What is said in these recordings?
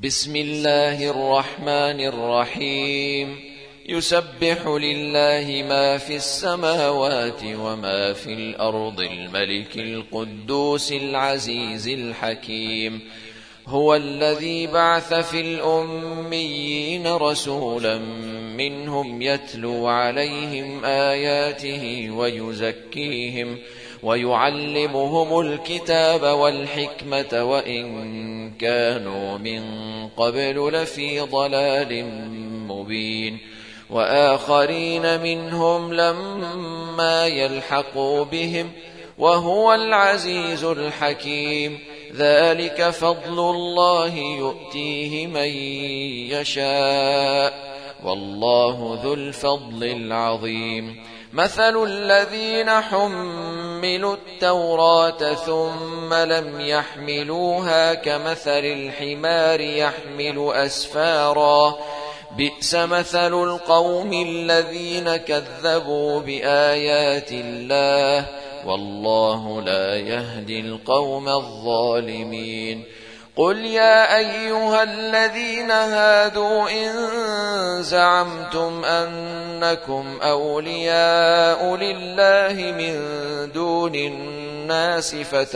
بسم الله الرحمن الرحيم يسبح لله ما في السماوات وما في الأرض الملك القدوس العزيز الحكيم هو الذي بعث في الأميين رسولا منهم يتلو عليهم آياته ويزكيهم ويعلمهم الكتاب والحكمة وإن كانوا من قبل لفي ضلال مبين وآخرين منهم لما يلحقوا بهم وهو العزيز الحكيم ذلك فضل الله يؤتيه من يشاء والله ذو الفضل العظيم مثل الذين حملوا التوراة ثم لم يحملوها كمثل الحمار يحمل أسفارا بئس مثل القوم الذين كذبوا بآيات الله والله لا يهدي القوم الظالمين قل يا أيها الذين هادوا إن زعمتم أنكم أولياء لله من دون الناس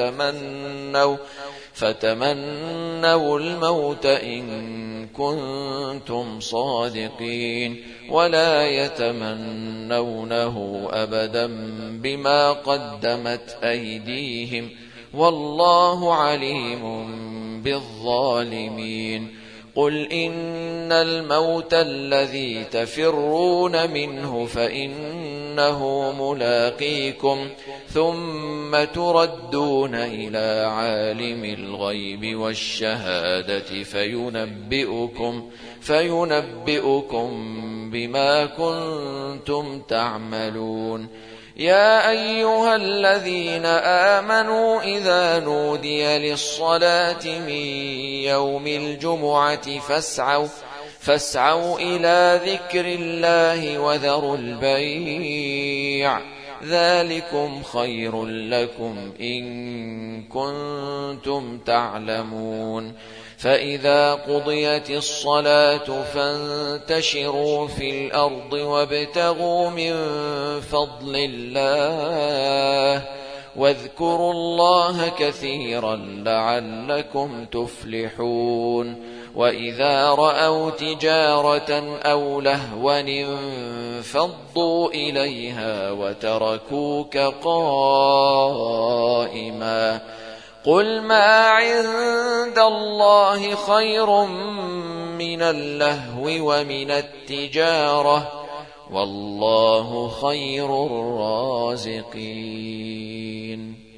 فتمنوا الموت إن كنتم صادقين ولا يتمنونه أبدا بما قدمت أيديهم والله عليم بالظالمين قل إن الموت الذي تفرون منه فإنه ملاقيكم ثم تردون إلى عالم الغيب والشهادة فينبئكم بما كنتم تعملون يا أيها الذين آمنوا إذا نودي للصلاة من يوم الجمعة فاسعوا إلى ذكر الله وذروا البيع ذلكم خير لكم إن كنتم تعلمون فإذا قضيت الصلاة فانتشروا في الأرض وابتغوا من فضل الله واذكروا الله كثيرا لعلكم تفلحون وإذا رأوا تجارة أو لهوا انفضوا إليها وتركوك قائما قل ما عند الله خير من اللهو ومن التجارة والله خير الرازقين